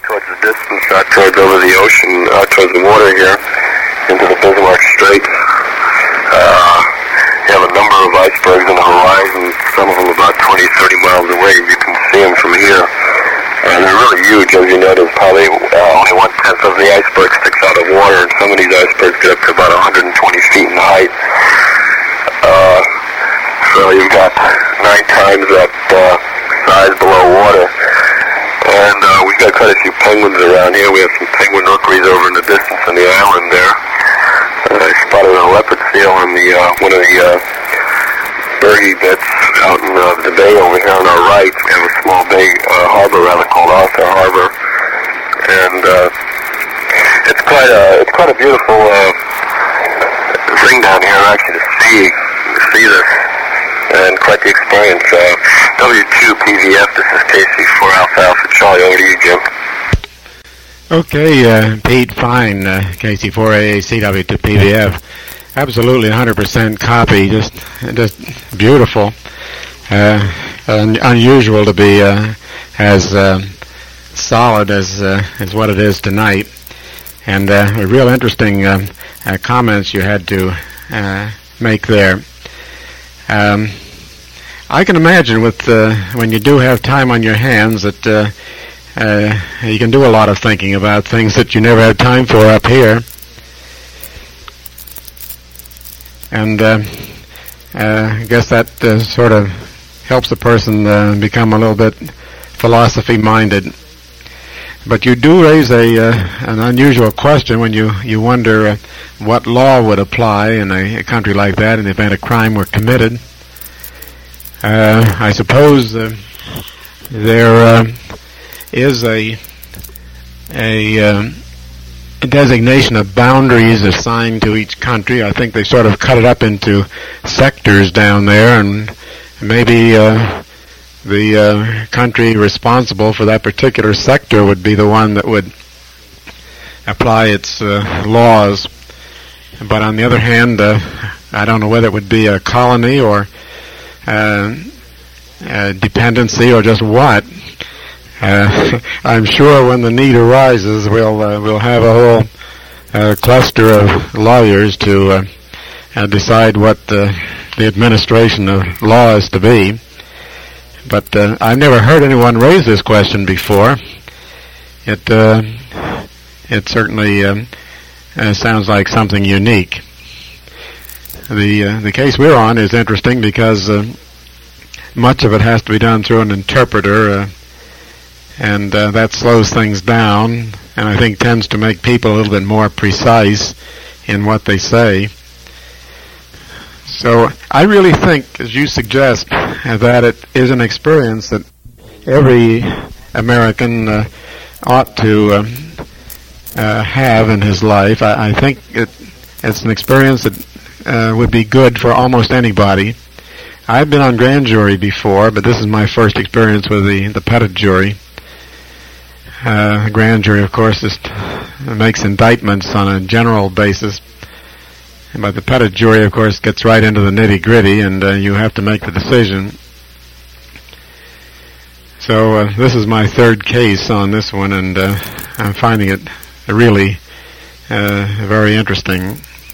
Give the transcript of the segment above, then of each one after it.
towards the distance, out towards over the ocean, out towards the water here, into the Bismarck Strait. You have a number of icebergs on the horizon, some of them about 20, 30 miles away. You can see them from here. And they're really huge, as you know. There's probably only 1/10 of the iceberg sticks out of water, and some of these icebergs get up to about 120 feet in height. So you've got 9 times that size below water. And we've got quite a few penguins around here. We have some penguin rookeries over in the distance on the island there. I spotted a leopard seal on the one of the bergy bits out in the bay over here on our right. We have a small bay harbor, rather, called Arthur Harbor, and it's quite a beautiful thing down here actually to see this, and quite the experience. W2PVF, this is KC4 Alpha Alpha Charlie. Over to you, Jim. Okay, Pete, fine. KC4AACW2PVF. Absolutely 100% copy. Just beautiful. Unusual to be as solid as what it is tonight. And real interesting comments you had to make there. I can imagine with when you do have time on your hands that you can do a lot of thinking about things that you never had time for up here. And I guess that sort of helps the person become a little bit philosophy-minded. But you do raise an unusual question when you wonder what law would apply in a country like that in the event a crime were committed. I suppose there is a designation of boundaries assigned to each country. I think they sort of cut it up into sectors down there, and maybe the country responsible for that particular sector would be the one that would apply its laws. But on the other hand, I don't know whether it would be a colony or dependency or just what. I'm sure when the need arises, we'll have a whole cluster of lawyers to decide what the administration of law is to be. But I've never heard anyone raise this question before. It certainly sounds like something unique. The case we're on is interesting because much of it has to be done through an interpreter, and that slows things down, and I think tends to make people a little bit more precise in what they say. So I really think, as you suggest, that it is an experience that every American ought to have in his life. I think it's an experience that would be good for almost anybody. I've been on grand jury before, but this is my first experience with the petit jury. The grand jury, of course, makes indictments on a general basis, but the petit jury, of course, gets right into the nitty-gritty, and you have to make the decision. So this is my third case on this one, and I'm finding it really very interesting.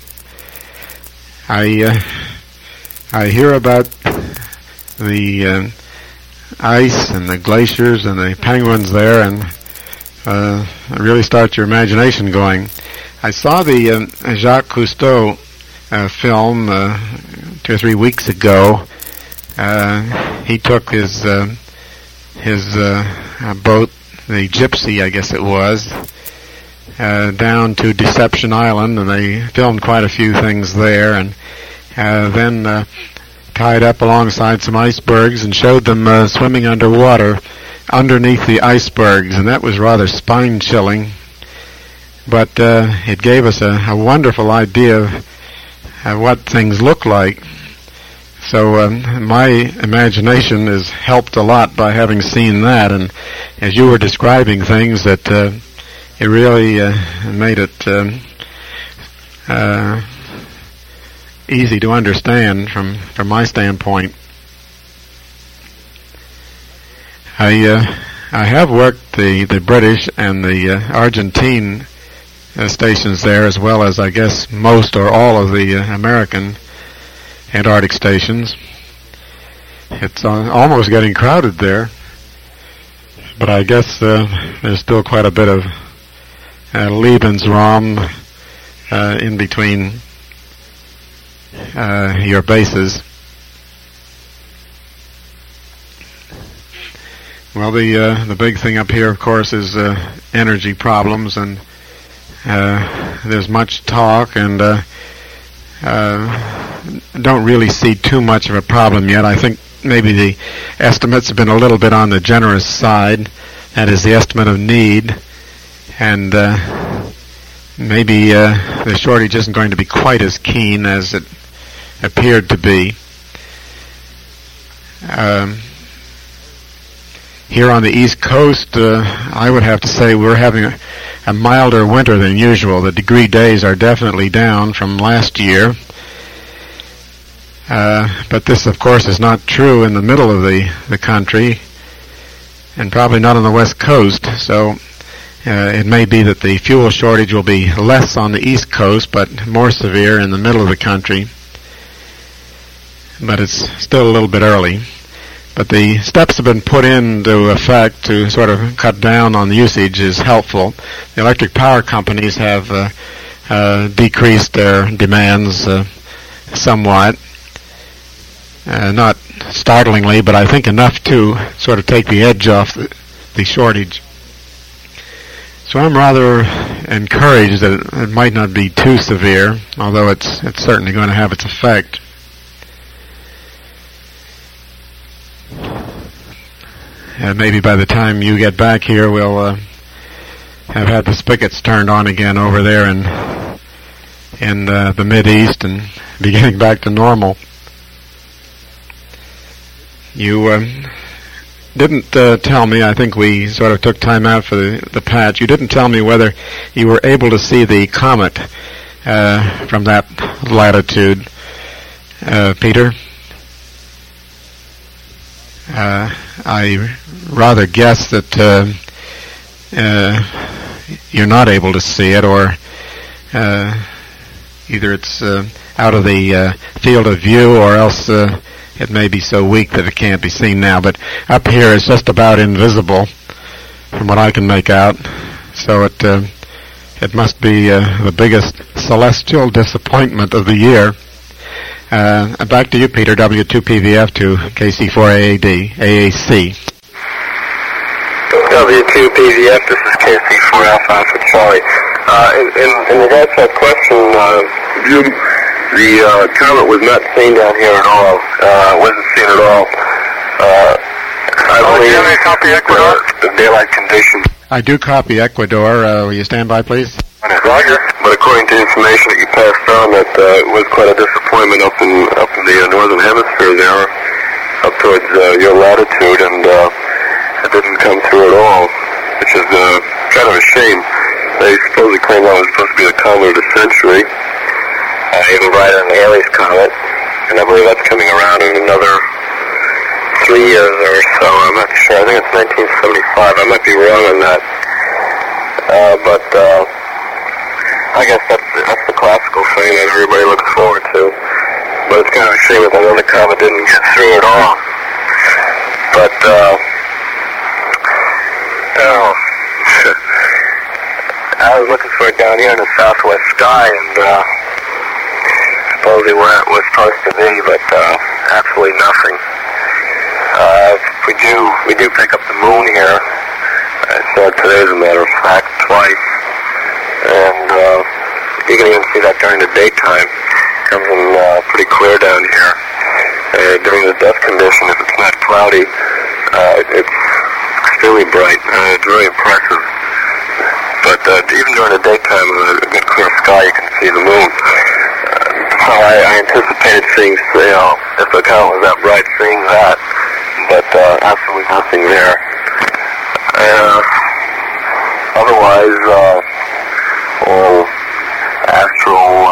I hear about the ice and the glaciers and the penguins there, and it really starts your imagination going. I saw the Jacques Cousteau film 2 or 3 weeks ago. He took his boat, the Gypsy, I guess it was, down to Deception Island, and they filmed quite a few things there, and then tied up alongside some icebergs and showed them swimming underwater underneath the icebergs, and that was rather spine-chilling, but it gave us a wonderful idea of what things look like. So my imagination is helped a lot by having seen that, and as you were describing things, that it really made it easy to understand from my standpoint. I I have worked the British and the Argentine stations there, as well as I guess most or all of the American Antarctic stations. It's almost getting crowded there, but I guess there's still quite a bit of Lebensraum in between your bases. Well, the big thing up here, of course, is energy problems, and there's much talk, and don't really see too much of a problem yet. I think maybe the estimates have been a little bit on the generous side. That is the estimate of need, and maybe the shortage isn't going to be quite as keen as it appeared to be. Here on the East Coast, I would have to say we're having a milder winter than usual. The degree days are definitely down from last year. But this, of course, is not true in the middle of the country, and probably not on the West Coast. So it may be that the fuel shortage will be less on the East Coast, but more severe in the middle of the country. But it's still a little bit early. But the steps have been put into effect to sort of cut down on the usage is helpful. The electric power companies have decreased their demands somewhat. Not startlingly, but I think enough to sort of take the edge off the shortage. So I'm rather encouraged that it might not be too severe, although it's certainly going to have its effect. Maybe by the time you get back here, we'll have had the spigots turned on again over there in the Mideast and be getting back to normal. You didn't tell me, I think we sort of took time out for the patch, you didn't tell me whether you were able to see the comet from that latitude, Peter. I rather guess that you're not able to see it, or either it's out of the field of view, or else it may be so weak that it can't be seen now. But up here it's just about invisible from what I can make out. So it must be the biggest celestial disappointment of the year. Back to you, Peter. W2PVF to KC4AAD, AAC. W2PVF, this is KC4Alpha for Charlie. In regards to that question, the comet was not seen down here at all. Wasn't seen at all. I believe, do you have any copy Ecuador? The daylight condition. I do copy Ecuador. Will you stand by, please? Roger. But according to the information that you passed on, that it was quite a disappointment up in the northern hemisphere there, up towards your latitude, and it didn't come through at all, which is kind of a shame. They supposedly claim that was supposed to be the comet of the century, even brighter than the Halley's Comet, and I believe that's coming around in another 3 years or so. I'm not sure. I think it's 1975. I might be wrong on that. But I guess that's the classical thing that everybody looks forward to. But it's kind of a shame that the other comet didn't get through at all. But I was looking for it down here in the southwest sky, and supposedly where it was supposed to be, but absolutely nothing. We do pick up the moon here. I saw it today, as a matter of fact, twice. And you can even see that during the daytime. It comes in pretty clear down here. During the dusk condition, if it's not cloudy, it's extremely bright. It's very impressive. But even during the daytime, a good clear sky, you can see the moon. So I anticipated seeing, if the comet was that bright, seeing that. But absolutely nothing there. Otherwise, all astral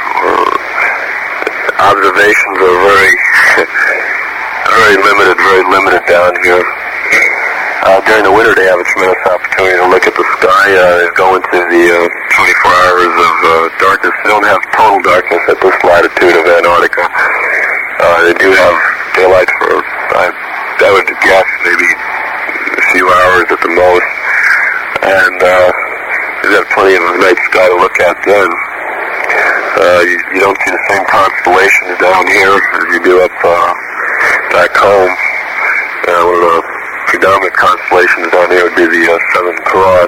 observations are very limited down here. During the winter, they have a tremendous opportunity to look at the sky, go into the 24 hours of darkness. They don't have total darkness at this latitude of Antarctica. They do have daylight for, I would guess, maybe a few hours at the most. And you have plenty of night sky to look at then. You don't see the same constellations down here as you do up back home. One of the predominant constellations down here would be the Southern Cross.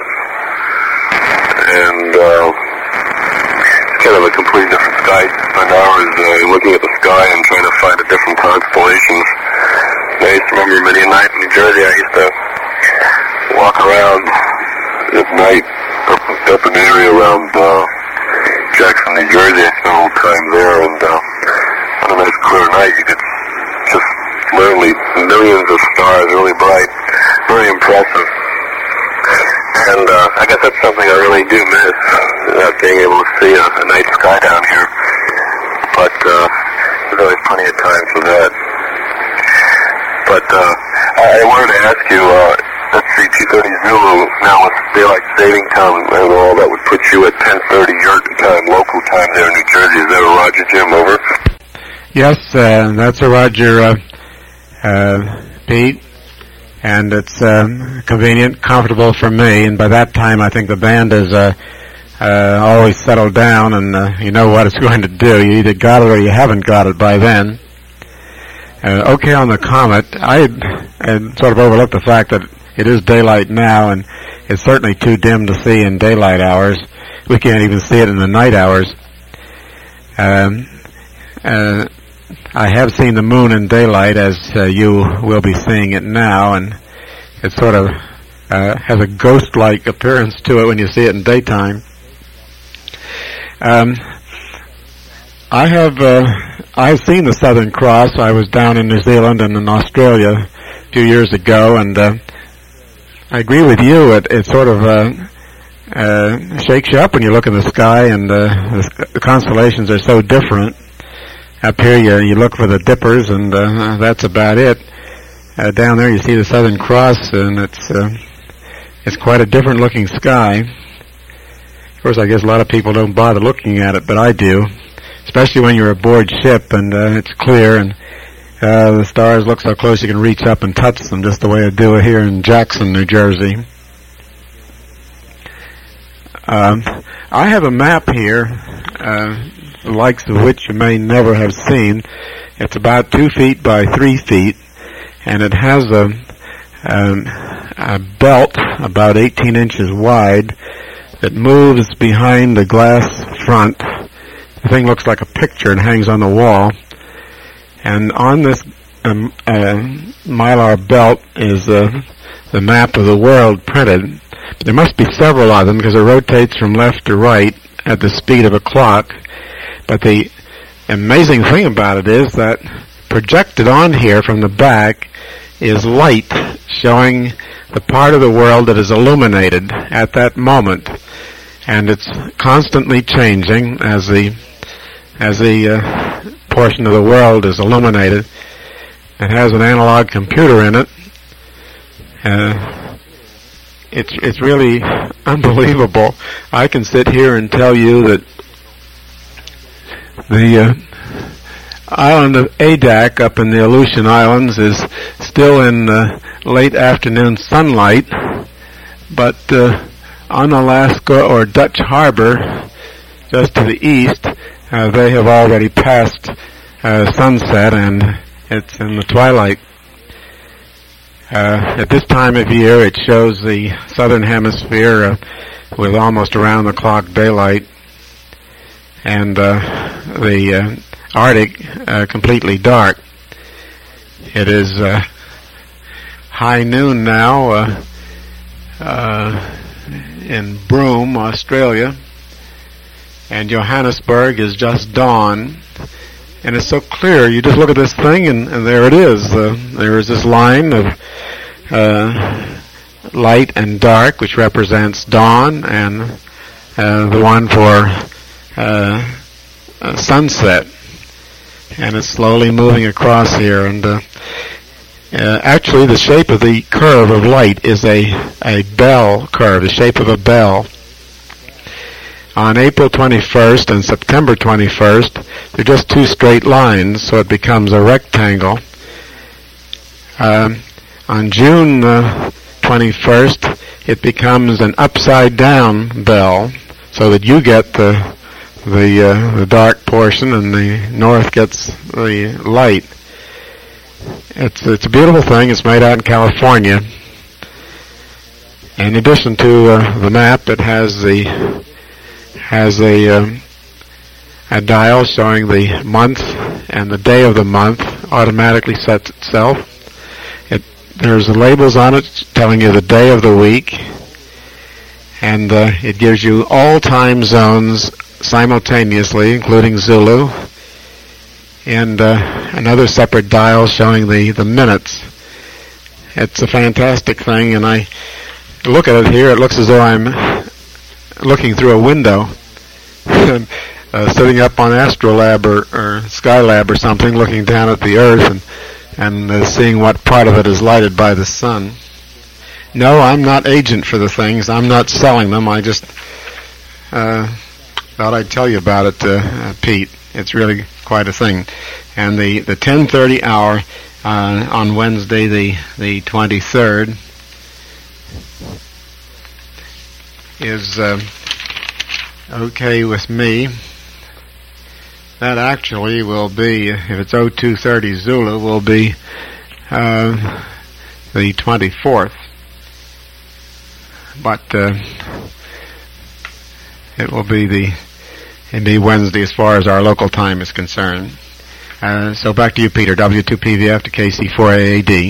And it's kind of a completely different sky. Spend hours looking at the sky and trying to find the different constellations. I used to remember many a night in New Jersey, I used to walk around at night up in the area around Jackson, New Jersey. I spent a little time there, and on a nice clear night, you could just literally millions of stars, really bright, very impressive. And I guess that's something I really do miss, being able to see a night sky down here. But there's always plenty of time for that. But I wanted to ask you, let's see, 2:30 Zulu, now with daylight saving time and all, that would put you at 10:30 your time, local time there in New Jersey. Is that a Roger, Jim? Over? Yes, that's a Roger, Pete. And it's convenient, comfortable for me. And by that time, I think the band is always settled down, and you know what it's going to do. You either got it or you haven't got it by then. Okay, on the Comet, I had sort of overlooked the fact that it is daylight now, and it's certainly too dim to see in daylight hours. We can't even see it in the night hours. I have seen the moon in daylight, as you will be seeing it now, and it sort of has a ghost-like appearance to it when you see it in daytime. I've seen the Southern Cross. I was down in New Zealand and in Australia a few years ago, and I agree with you. It sort of shakes you up when you look in the sky, and the constellations are so different. Up here, you look for the dippers, and that's about it. Down there, you see the Southern Cross, and it's quite a different looking sky. Of course, I guess a lot of people don't bother looking at it, but I do, especially when you're aboard ship and it's clear and the stars look so close you can reach up and touch them, just the way I do it here in Jackson, New Jersey. I have a map here, the likes of which you may never have seen. It's about 2 feet by 3 feet, and it has a belt about 18 inches wide that moves behind the glass front. The thing looks like a picture and hangs on the wall. And on this mylar belt is the map of the world printed. There must be several of them because it rotates from left to right at the speed of a clock. But the amazing thing about it is that projected on here from the back is light showing the part of the world that is illuminated at that moment. And it's constantly changing as the portion of the world is illuminated. It has an analog computer in it. It's really unbelievable. I can sit here and tell you that the island of Adak up in the Aleutian Islands is still in late afternoon sunlight, but on Alaska or Dutch Harbor, just to the east, they have already passed sunset and it's in the twilight. At this time of year, it shows the southern hemisphere with almost around-the-clock daylight, and the Arctic completely dark. It is high noon now in Broome, Australia, and Johannesburg is just dawn. And it's so clear. You just look at this thing, and there it is. There is this line of light and dark, which represents dawn, and the one for sunset. And it's slowly moving across here. And Actually, the shape of the curve of light is a bell curve, the shape of a bell. On April 21st and September 21st, they're just two straight lines, so it becomes a rectangle. On June 21st, it becomes an upside-down bell, so that you get the dark portion and the north gets the light. It's a beautiful thing. It's made out in California. In addition to the map, it has a dial showing the month and the day of the month. Automatically sets itself. There's labels on it telling you the day of the week, and it gives you all time zones simultaneously, including Zulu, and another separate dial showing the minutes. It's a fantastic thing, and I look at it here. It looks as though I'm looking through a window, sitting up on Astrolab or Skylab or something, looking down at the Earth and seeing what part of it is lighted by the sun. No, I'm not agent for the things. I'm not selling them. I just thought I'd tell you about it, Pete. It's really quite a thing. And the 10:30 hour on Wednesday, the 23rd, is okay with me. That actually will be, if it's 0230 Zulu, will be the 24th. But it will be Wednesday as far as our local time is concerned. So back to you, Peter. W2PVF to KC4AAD.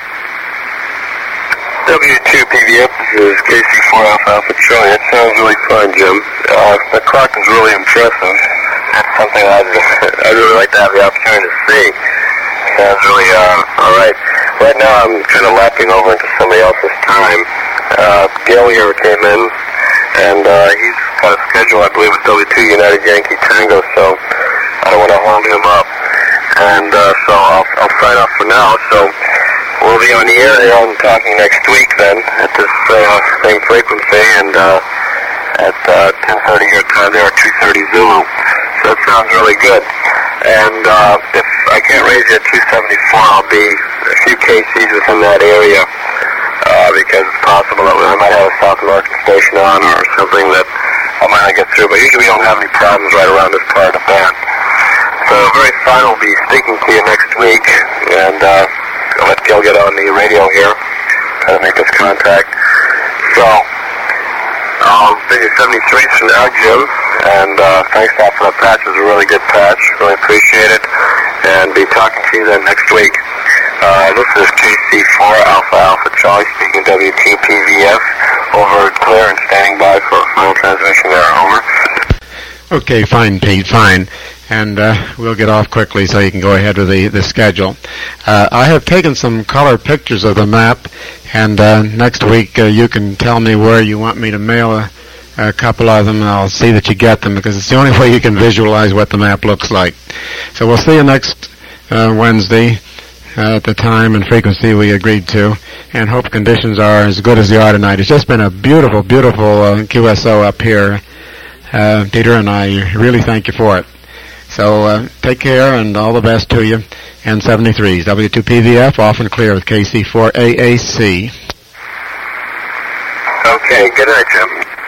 W2PVF is KC4 Alpha Charlie. It sounds really fun, Jim. The clock is really impressive. That's something I'd really like to have the opportunity to see. Sounds really all right. Right now I'm kind of lapping over into somebody else's time. Gail here came in, and he's got a schedule, I believe, with W2 United Yankee Tango, so I don't want to hold him up. And so I'll sign off for now. So we'll be on the air here and talking next week then at this same frequency, and at 10:30 your time there, 2:30 Zulu. So that sounds really good. And if I can't raise you at 274, I'll be a few KCs within that area, because it's possible that I might have a South American station on or something that I might not get through. But usually we don't have any problems right around this part of the band. So very fine. I'll be speaking to you next week, and I'll let Gil get on the radio here, try to make this contact. So I'll bid you 73 for now, Jim, and thanks a lot for the patch. It was a really good patch. Really appreciate it, and be talking to you then next week. This is KC4 Alpha Charlie speaking W2PVF, over clear and standing by for final transmission there, over. Okay, fine, Pete, fine. And we'll get off quickly so you can go ahead with the schedule. I have taken some color pictures of the map, and next week you can tell me where you want me to mail a couple of them, and I'll see that you get them, because it's the only way you can visualize what the map looks like. So we'll see you next Wednesday at the time and frequency we agreed to, and hope conditions are as good as they are tonight. It's just been a beautiful, beautiful QSO up here, Peter, and I really thank you for it. So take care and all the best to you. N73s, W2PVF, off and clear with KC4AAC. Okay, good night, Jim.